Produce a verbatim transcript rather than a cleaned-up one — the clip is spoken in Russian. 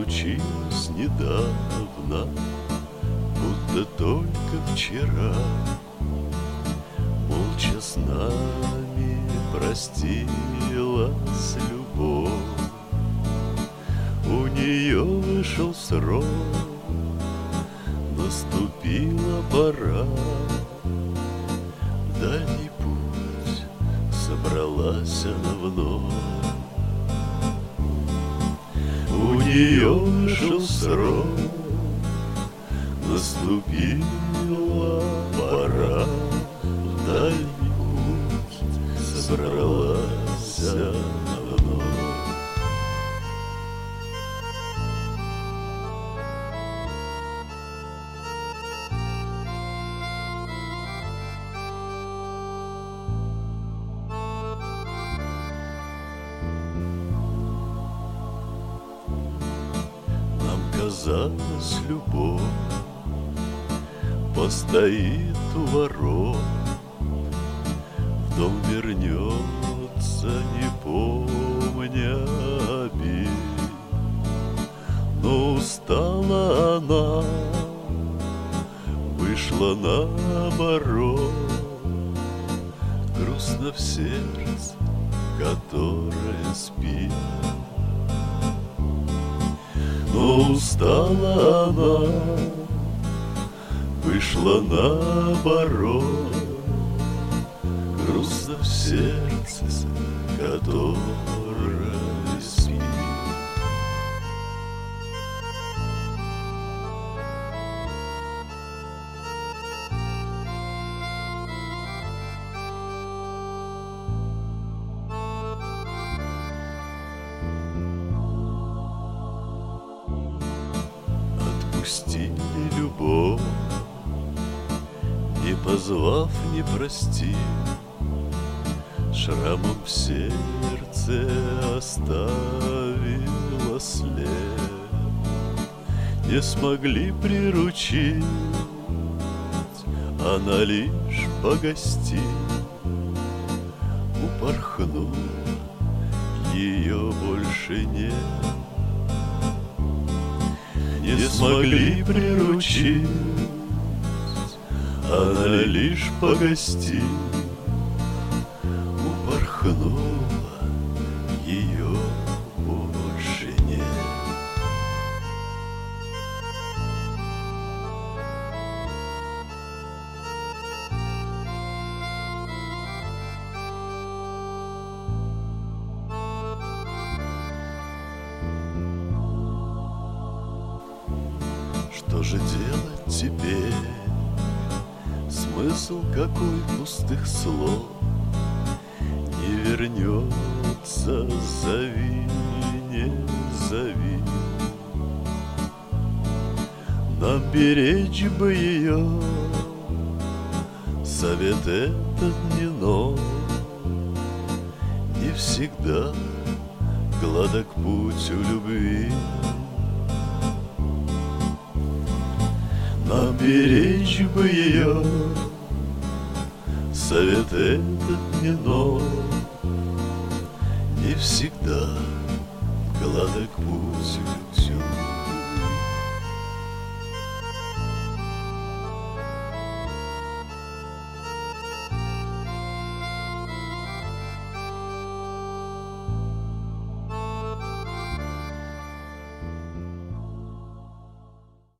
случилось недавно, будто только вчера. Молча с нами простилась любовь. У нее вышел срок, наступила пора. В дальний путь собралась она вновь. У нее вышел срок, наступила пора. В дальний путь собралась она вновь. Казалось, любовь постоит у ворот, в дом вернется, не помня обид. Но устала она, вышла наоборот. Грустно в сердце, которое спит. Но устала она, вышла наоборот. Грустно в сердце, которое спит. Отпустили любовь, не позвав, не простив. Шрамом в сердце оставила след. Не смогли приручить, она лишь погостит. Упорхнула, ее больше нет. Не смогли приручить, она лишь погостит. Упорхнула, ее больше нет. Что же делать теперь? Смысл какой пустых слов? Не вернется, зови, не зови. Нам беречь бы ее, совет этот не нов. Не всегда гладок путь у любви. Нам беречь бы ее, совет этот не нов. Не всегда гладок путь у любви.